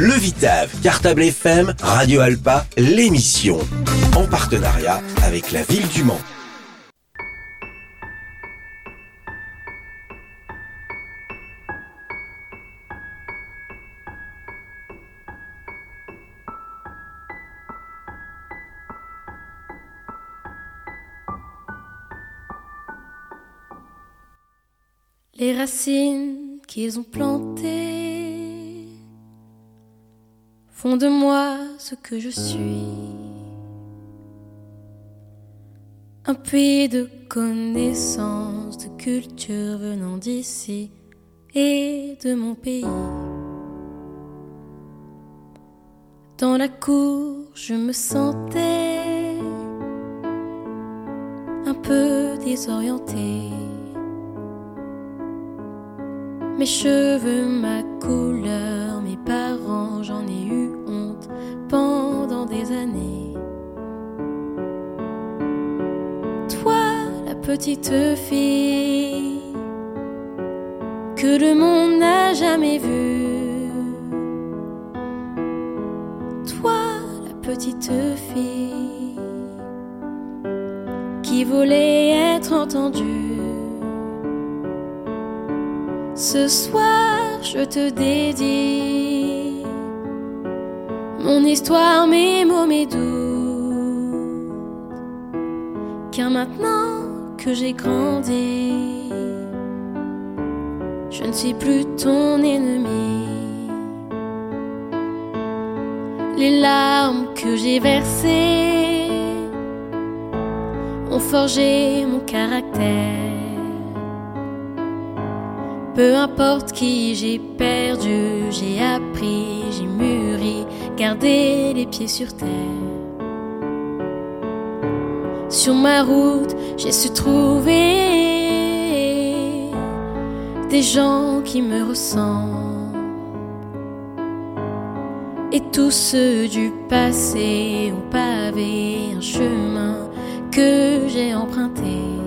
Le Vitave, Cartable FM, Radio Alpa, l'émission. En partenariat avec la ville du Mans. Les racines qu'ils ont plantées font de moi ce que je suis. Un puits de connaissances, de culture venant d'ici et de mon pays. Dans la cour, je me sentais un peu désorientée. Mes cheveux, ma couleur, mes parents, j'en ai eu honte pendant des années. Toi, la petite fille que le monde n'a jamais vue. Toi, la petite fille qui voulait être entendue. Ce soir, je te dédie mon histoire, mes mots, mes doutes. Car maintenant que j'ai grandi, je ne suis plus ton ennemi. Les larmes que j'ai versées ont forgé mon caractère. Peu importe qui j'ai perdu, j'ai appris, j'ai mûri, gardé les pieds sur terre. Sur ma route, j'ai su trouver des gens qui me ressemblent. Et tous ceux du passé ont pavé un chemin que j'ai emprunté.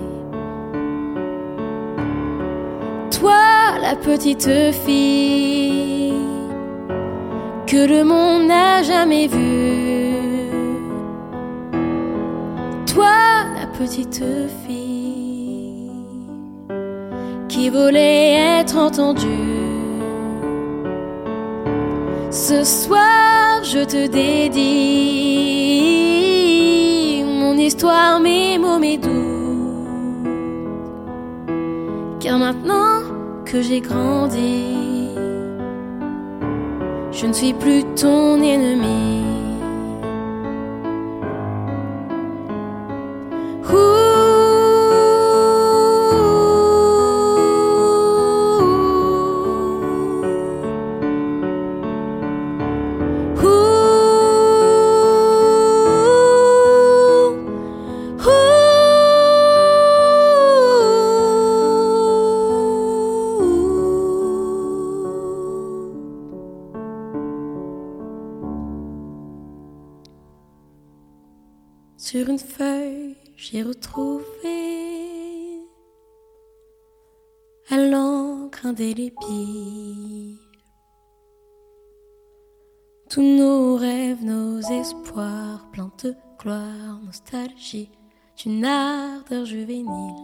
Toi, la petite fille que le monde n'a jamais vue. Toi, la petite fille qui voulait être entendue. Ce soir, je te dédie mon histoire, mes mots, mes doutes. Car maintenant que j'ai grandi, je ne suis plus ton ennemi. Sur une feuille, j'ai retrouvé à l'encre indélébile tous nos rêves, nos espoirs, pleins de gloire, nostalgie d'une ardeur juvénile.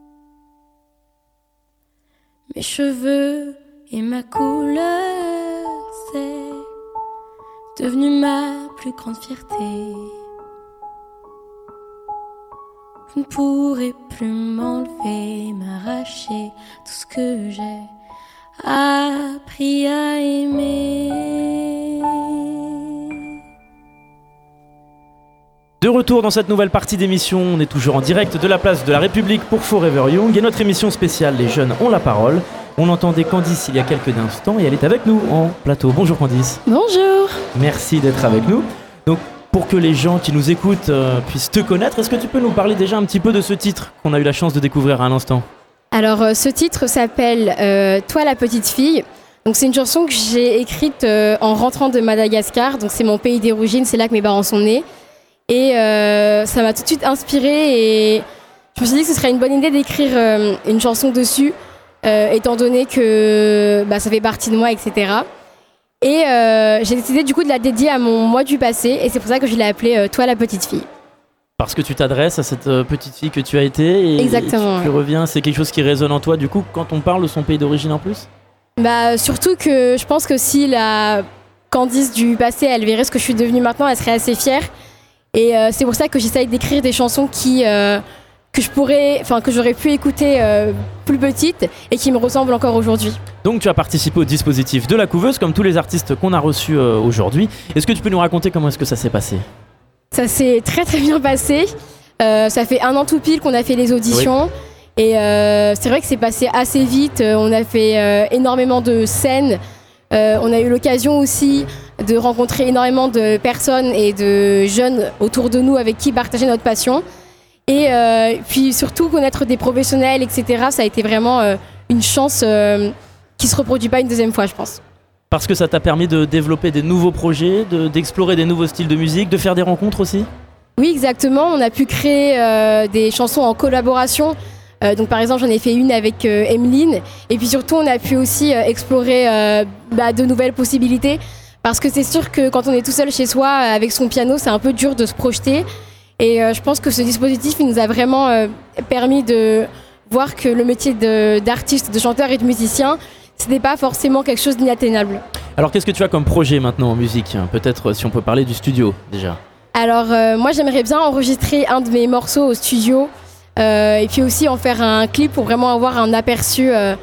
Mes cheveux et ma couleur, c'est devenu ma plus grande fierté. Vous ne pourrez plus m'enlever, m'arracher tout ce que j'ai appris à aimer. De retour dans cette nouvelle partie d'émission, on est toujours en direct de la place de la République pour Forever Young et notre émission spéciale Les Jeunes ont la parole. On entendait Candice il y a quelques instants et elle est avec nous en plateau. Bonjour Candice. Bonjour. Merci d'être avec nous. Donc, pour que les gens qui nous écoutent puissent te connaître, est-ce que tu peux nous parler déjà un petit peu de ce titre qu'on a eu la chance de découvrir à l'instant ? Alors, ce titre s'appelle « Toi la petite fille ». Donc, c'est une chanson que j'ai écrite en rentrant de Madagascar. Donc, c'est mon pays d'origine, c'est là que mes parents sont nés. Et ça m'a tout de suite inspirée et je me suis dit que ce serait une bonne idée d'écrire une chanson dessus, étant donné que ça fait partie de moi, etc. Et j'ai décidé du coup de la dédier à mon moi du passé, et c'est pour ça que je l'ai appelée Toi la petite fille. Parce que tu t'adresses à cette petite fille que tu as été et, Exactement, tu reviens, c'est quelque chose qui résonne en toi du coup quand on parle de son pays d'origine en plus? Bah, surtout que je pense que si la Candice du passé, elle verrait ce que je suis devenue maintenant, elle serait assez fière. Et c'est pour ça que j'essaye d'écrire des chansons que j'aurais pu écouter plus petite et qui me ressemblent encore aujourd'hui. Donc tu as participé au dispositif de la couveuse comme tous les artistes qu'on a reçus aujourd'hui. Est-ce que tu peux nous raconter comment est-ce que ça s'est passé? Ça s'est très très bien passé. Ça fait 1 an tout pile qu'on a fait les auditions. Oui. Et c'est vrai que c'est passé assez vite. On a fait énormément de scènes. On a eu l'occasion aussi de rencontrer énormément de personnes et de jeunes autour de nous avec qui partager notre passion. Et puis surtout connaître des professionnels, etc. Ça a été vraiment une chance qui ne se reproduit pas une deuxième fois, je pense. Parce que ça t'a permis de développer des nouveaux projets, d'explorer des nouveaux styles de musique, de faire des rencontres aussi? Oui, exactement. On a pu créer des chansons en collaboration. Donc par exemple, j'en ai fait une avec Emeline. Et puis surtout, on a pu aussi explorer de nouvelles possibilités. Parce que c'est sûr que quand on est tout seul chez soi, avec son piano, c'est un peu dur de se projeter. Et je pense que ce dispositif, il nous a vraiment permis de voir que le métier d'artiste, de chanteur et de musicien, ce n'est pas forcément quelque chose d'inatteignable. Alors qu'est-ce que tu as comme projet maintenant en musique? Peut-être si on peut parler du studio déjà. Alors moi j'aimerais bien enregistrer un de mes morceaux au studio et puis aussi en faire un clip pour vraiment avoir un aperçu de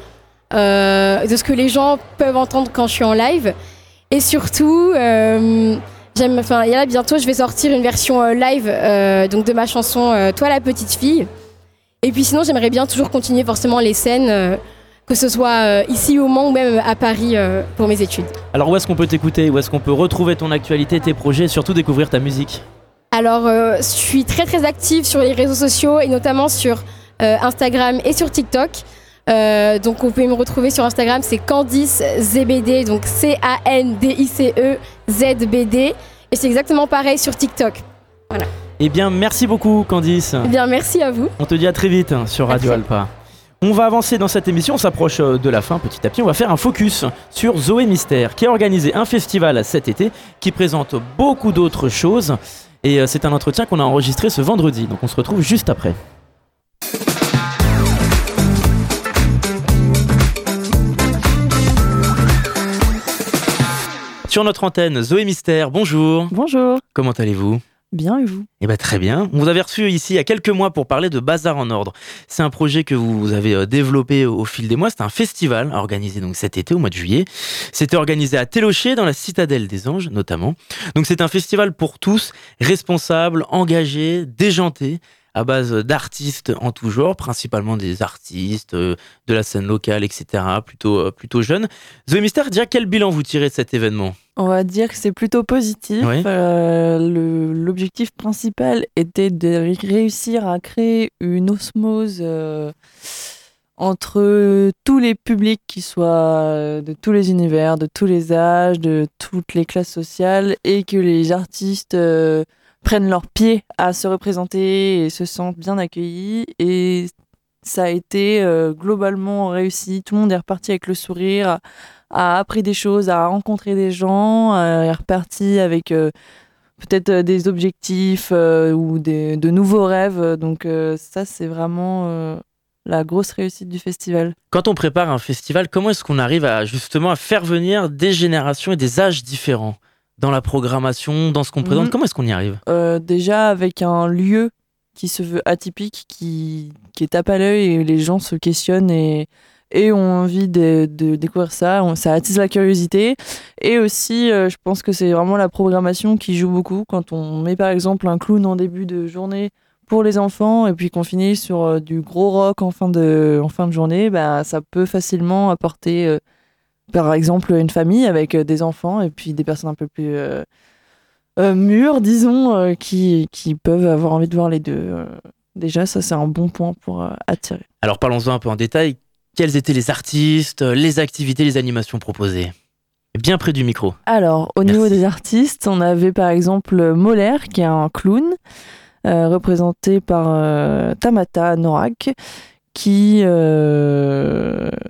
ce que les gens peuvent entendre quand je suis en live. Et surtout, bientôt je vais sortir une version live donc de ma chanson Toi la petite fille. Et puis sinon j'aimerais bien toujours continuer forcément les scènes. Que ce soit ici au Mans ou même à Paris pour mes études. Alors où est-ce qu'on peut t'écouter? Où est-ce qu'on peut retrouver ton actualité, tes projets et surtout découvrir ta musique? Alors je suis très très active sur les réseaux sociaux et notamment sur Instagram et sur TikTok. Donc vous pouvez me retrouver sur Instagram, c'est Candice ZBD, donc CANDICE-ZBD. Et c'est exactement pareil sur TikTok. Voilà. Eh bien merci beaucoup Candice. Eh bien merci à vous. On te dit à très vite sur Radio Alpa. On va avancer dans cette émission, on s'approche de la fin petit à petit. On va faire un focus sur Zoé Mystère, qui a organisé un festival cet été, qui présente beaucoup d'autres choses. Et c'est un entretien qu'on a enregistré ce vendredi, donc on se retrouve juste après. Sur notre antenne, Zoé Mystère, bonjour. Bonjour. Comment allez-vous ? Bien, et vous ? Eh bien très bien. On vous avait reçu ici il y a quelques mois pour parler de Bazar en Ordre. C'est un projet que vous avez développé au fil des mois. C'est un festival organisé donc cet été, au mois de juillet. C'était organisé à Télocher, dans la citadelle des Anges notamment. Donc c'est un festival pour tous, responsables, engagés, déjantés, à base d'artistes en tout genre, principalement des artistes de la scène locale, etc., plutôt jeunes. Zoé Mystère, déjà quel bilan vous tirez de cet événement ? On va dire que c'est plutôt positif. Oui. L'objectif principal était de réussir à créer une osmose entre tous les publics, qui soient de tous les univers, de tous les âges, de toutes les classes sociales, et que les artistes prennent leur pied à se représenter et se sentent bien accueillis. Et ça a été globalement réussi. Tout le monde est reparti avec le sourire, a appris des choses, a rencontré des gens, est reparti avec peut-être des objectifs ou de nouveaux rêves. Donc ça, c'est vraiment la grosse réussite du festival. Quand on prépare un festival, comment est-ce qu'on arrive à justement à faire venir des générations et des âges différents dans la programmation, dans ce qu'on présente? Comment est-ce qu'on y arrive? Déjà avec un lieu qui se veut atypique, qui tape à l'œil, et les gens se questionnent et ont envie de découvrir ça. Ça attise la curiosité. Et aussi, je pense que c'est vraiment la programmation qui joue beaucoup. Quand on met par exemple un clown en début de journée pour les enfants et puis qu'on finit sur du gros rock en fin de journée, ça peut facilement apporter par exemple une famille avec des enfants et puis des personnes un peu plus mûres, disons, qui peuvent avoir envie de voir les deux. Déjà, ça, c'est un bon point pour attirer. Alors, parlons-en un peu en détail. Quels étaient les artistes, les activités, les animations proposées? Bien près du micro. Alors, au niveau des artistes, on avait par exemple Molaire, qui est un clown, représenté par Tamata Norak, qui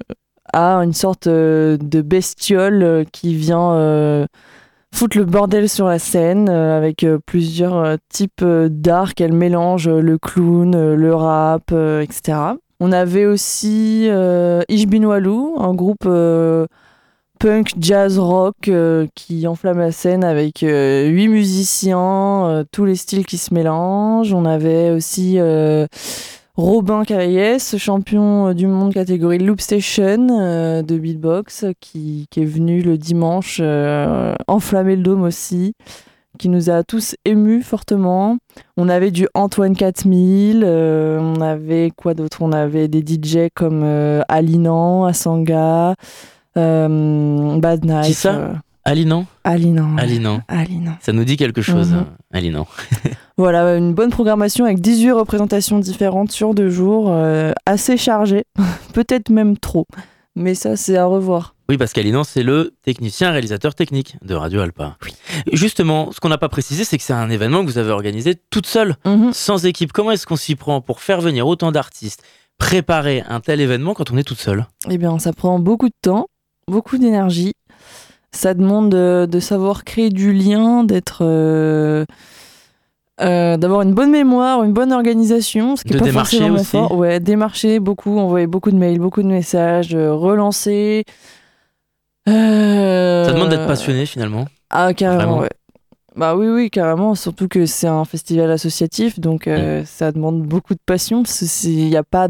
à une sorte de bestiole qui vient foutre le bordel sur la scène avec plusieurs types d'art qu'elle mélange, le clown, le rap, etc. On avait aussi Ich bin Walou, un groupe punk, jazz, rock qui enflamme la scène avec 8 musiciens, tous les styles qui se mélangent. On avait aussi Robin Cavaillès, champion du monde catégorie Loop Station de beatbox, qui est venu le dimanche enflammer le dôme aussi, qui nous a tous émus fortement. On avait du Antoine 4000, on avait quoi d'autre ? On avait des DJ comme Alinan, Asanga, Bad Night. Qui ça Alinan. Alinan. Ça nous dit quelque chose, Alinan. Voilà, une bonne programmation avec 18 représentations différentes sur 2 jours, assez chargée, peut-être même trop, mais ça c'est à revoir. Oui, parce qu'Alinan, c'est le technicien réalisateur technique de Radio Alpa. Oui. Justement, ce qu'on n'a pas précisé, c'est que c'est un événement que vous avez organisé toute seule, sans équipe. Comment est-ce qu'on s'y prend pour faire venir autant d'artistes, préparer un tel événement quand on est toute seule ? Eh bien, ça prend beaucoup de temps, beaucoup d'énergie. Ça demande de savoir créer du lien, d'avoir une bonne mémoire, une bonne organisation, ce qui n'est pas forcément mon fort. Ouais, démarcher beaucoup, envoyer beaucoup de mails, beaucoup de messages, relancer. Ça demande d'être passionné finalement. Ah, carrément, vraiment. Ouais. Bah oui, carrément. Surtout que c'est un festival associatif, donc ça demande beaucoup de passion. Il n'y a pas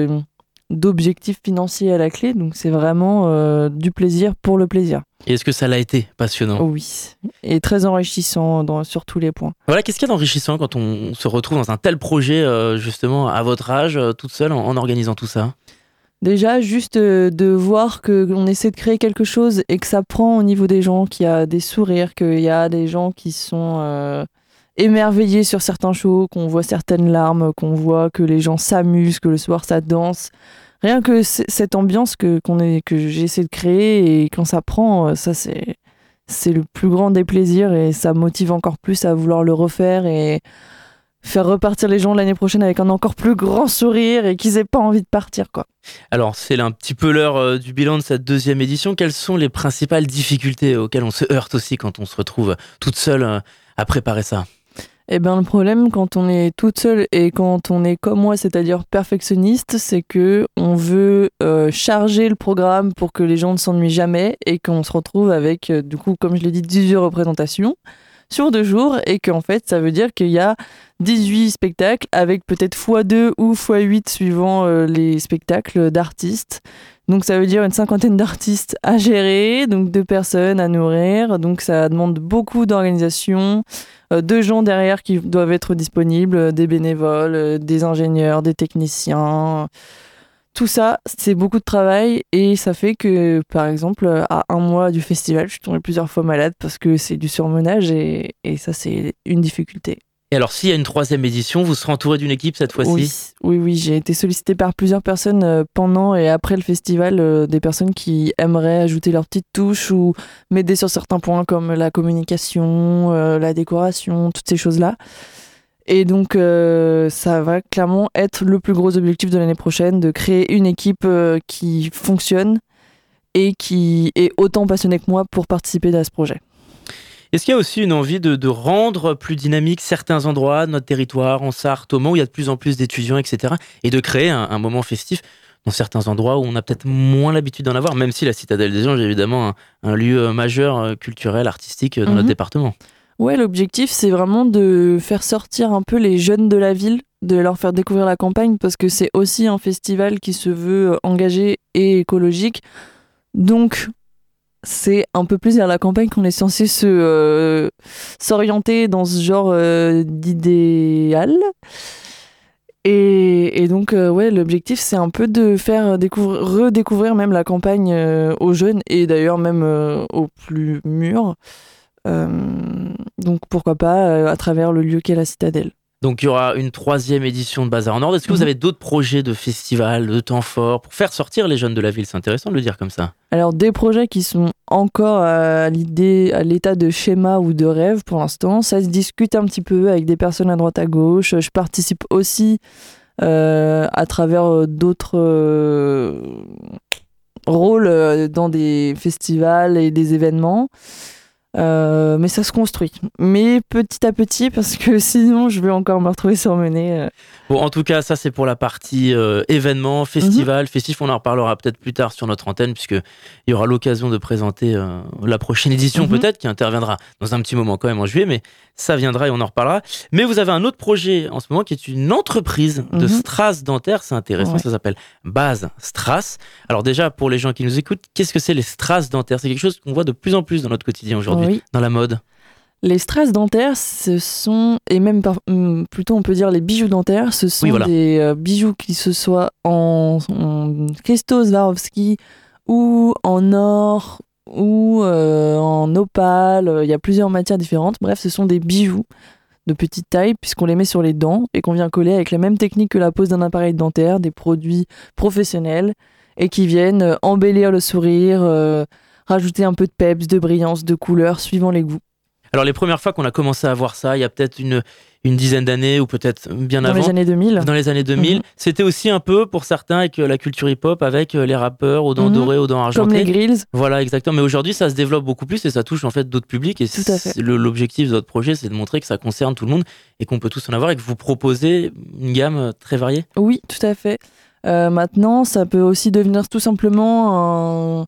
d'objectif financier à la clé, donc c'est vraiment du plaisir pour le plaisir. Et est-ce que ça l'a été passionnant ? Oui, et très enrichissant sur tous les points. Voilà, qu'est-ce qu'il y a d'enrichissant quand on se retrouve dans un tel projet, justement, à votre âge, toute seule, en organisant tout ça ? Déjà, juste de voir qu'on essaie de créer quelque chose et que ça prend au niveau des gens, qu'il y a des sourires, qu'il y a des gens qui sont émerveillés sur certains shows, qu'on voit certaines larmes, qu'on voit que les gens s'amusent, que le soir ça danse. Rien que cette ambiance que j'essaie de créer, et quand ça prend, ça c'est le plus grand des plaisirs et ça motive encore plus à vouloir le refaire et faire repartir les gens l'année prochaine avec un encore plus grand sourire et qu'ils aient pas envie de partir, quoi. Alors, c'est un petit peu l'heure du bilan de cette 2e édition. Quelles sont les principales difficultés auxquelles on se heurte aussi quand on se retrouve toute seule à préparer ça ? Eh ben, le problème quand on est toute seule et quand on est comme moi, c'est-à-dire perfectionniste, c'est que on veut charger le programme pour que les gens ne s'ennuient jamais et qu'on se retrouve avec, du coup, comme je l'ai dit, 18 représentations sur 2 jours et qu'en fait, ça veut dire qu'il y a 18 spectacles avec peut-être x2 ou x8 suivant les spectacles d'artistes. Donc ça veut dire une 50aine d'artistes à gérer, donc 2 personnes à nourrir. Donc ça demande beaucoup d'organisation, 2 gens derrière qui doivent être disponibles, des bénévoles, des ingénieurs, des techniciens. Tout ça, c'est beaucoup de travail et ça fait que, par exemple, à 1 mois du festival, je suis tombée plusieurs fois malade parce que c'est du surmenage et ça, c'est une difficulté. Et alors, s'il y a une 3e édition, vous serez entouré d'une équipe cette fois-ci ? Oui, j'ai été sollicitée par plusieurs personnes pendant et après le festival, des personnes qui aimeraient ajouter leur petite touche ou m'aider sur certains points comme la communication, la décoration, toutes ces choses-là. Et donc, ça va clairement être le plus gros objectif de l'année prochaine, de créer une équipe qui fonctionne et qui est autant passionnée que moi pour participer à ce projet. Est-ce qu'il y a aussi une envie de rendre plus dynamique certains endroits de notre territoire, en Sarthe, au Mans, où il y a de plus en plus d'étudiants, etc., et de créer un moment festif dans certains endroits où on a peut-être moins l'habitude d'en avoir, même si la Citadelle des Anges est évidemment un lieu majeur, culturel, artistique dans notre département. Ouais, l'objectif, c'est vraiment de faire sortir un peu les jeunes de la ville, de leur faire découvrir la campagne, parce que c'est aussi un festival qui se veut engagé et écologique. Donc, c'est un peu plus vers la campagne qu'on est censé s'orienter dans ce genre d'idéal. Et donc, ouais, l'objectif, c'est un peu de faire redécouvrir même la campagne aux jeunes et d'ailleurs même aux plus mûrs. Donc pourquoi pas à travers le lieu qu'est la Citadelle. Donc il y aura une 3e édition de Bazar en Ordre. Est-ce que vous avez d'autres projets de festivals, de temps forts pour faire sortir les jeunes de la ville ? C'est intéressant de le dire comme ça. Alors des projets qui sont encore à l'état de schéma ou de rêve pour l'instant. Ça se discute un petit peu avec des personnes à droite à gauche. Je participe aussi à travers d'autres rôle dans des festivals et des événements. Mais ça se construit. Mais petit à petit, parce que sinon, je vais encore me retrouver surmenée. Bon, en tout cas, ça, c'est pour la partie événement, festival. Festif, on en reparlera peut-être plus tard sur notre antenne, puisqu'il y aura l'occasion de présenter la prochaine édition, peut-être, qui interviendra dans un petit moment quand même en juillet, mais ça viendra et on en reparlera. Mais vous avez un autre projet en ce moment qui est une entreprise de strass dentaires. C'est intéressant, ça s'appelle Base Strass. Alors déjà, pour les gens qui nous écoutent, qu'est-ce que c'est les strass dentaires? C'est quelque chose qu'on voit de plus en plus dans notre quotidien aujourd'hui, dans la mode. Les strass dentaires, ce sont, et même plutôt on peut dire les bijoux dentaires, ce sont des bijoux qui se soient en cristaux Swarovski ou en or ou en opale. Il y a plusieurs matières différentes. Bref, ce sont des bijoux de petite taille puisqu'on les met sur les dents et qu'on vient coller avec la même technique que la pose d'un appareil dentaire, des produits professionnels et qui viennent embellir le sourire, rajouter un peu de peps, de brillance, de couleur suivant les goûts. Alors les premières fois qu'on a commencé à voir ça, il y a peut-être une dizaine d'années ou peut-être bien avant. Dans les années 2000. Dans les années 2000. C'était aussi un peu pour certains avec la culture hip-hop, avec les rappeurs aux dents dorées, aux dents argentées. Comme les grills. Voilà, exactement. Mais aujourd'hui, ça se développe beaucoup plus et ça touche en fait d'autres publics. Et tout à fait. L'objectif de votre projet, c'est de montrer que ça concerne tout le monde et qu'on peut tous en avoir et que vous proposez une gamme très variée. Oui, tout à fait. Maintenant, ça peut aussi devenir tout simplement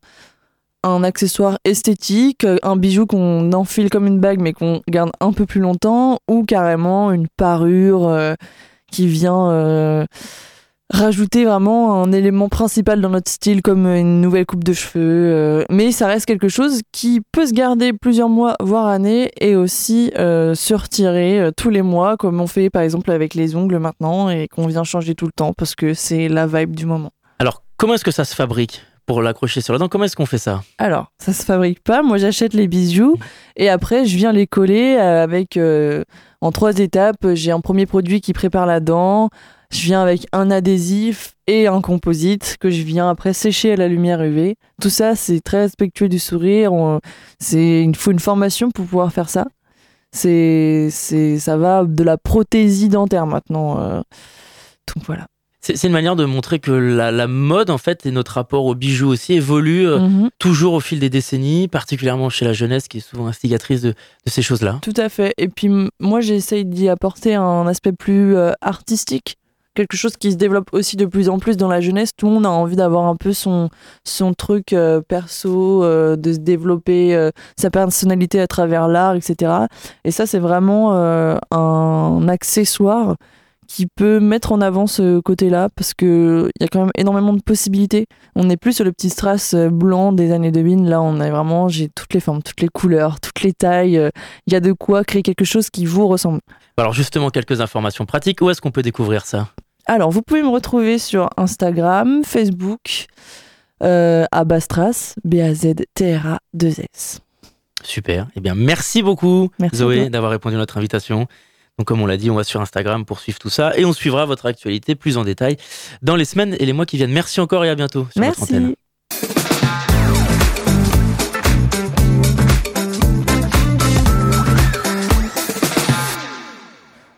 un accessoire esthétique, un bijou qu'on enfile comme une bague mais qu'on garde un peu plus longtemps, ou carrément une parure qui vient rajouter vraiment un élément principal dans notre style comme une nouvelle coupe de cheveux. Mais ça reste quelque chose qui peut se garder plusieurs mois voire années et aussi se retirer tous les mois comme on fait par exemple avec les ongles maintenant et qu'on vient changer tout le temps parce que c'est la vibe du moment. Alors comment est-ce que ça se fabrique pour l'accrocher sur la dent? Comment est-ce qu'on fait ça? Alors, ça se fabrique pas. Moi, j'achète les bijoux et après, je viens les coller avec en 3 étapes. J'ai un premier produit qui prépare la dent. Je viens avec un adhésif et un composite que je viens après sécher à la lumière UV. Tout ça, c'est très respectueux du sourire. Il faut une formation pour pouvoir faire ça. Ça va de la prothésie dentaire maintenant. Donc voilà. C'est une manière de montrer que la mode, en fait, et notre rapport aux bijoux aussi évolue toujours au fil des décennies, particulièrement chez la jeunesse qui est souvent instigatrice de ces choses-là. Tout à fait. Et puis, moi, j'essaye d'y apporter un aspect plus artistique, quelque chose qui se développe aussi de plus en plus dans la jeunesse. Tout le monde a envie d'avoir un peu son truc perso, de se développer sa personnalité à travers l'art, etc. Et ça, c'est vraiment un accessoire qui peut mettre en avant ce côté-là parce qu'il y a quand même énormément de possibilités. On n'est plus sur le petit strass blanc des années 2000. Là, j'ai toutes les formes, toutes les couleurs, toutes les tailles. Il y a de quoi créer quelque chose qui vous ressemble. Alors justement, quelques informations pratiques. Où est-ce qu'on peut découvrir ça? Alors, vous pouvez me retrouver sur Instagram, Facebook, à Bastrass, BAZTRA2S. Super. Eh bien, merci beaucoup, merci Zoé, d'avoir répondu à notre invitation. Donc comme on l'a dit, on va sur Instagram pour suivre tout ça et on suivra votre actualité plus en détail dans les semaines et les mois qui viennent. Merci encore et à bientôt sur notre antenne.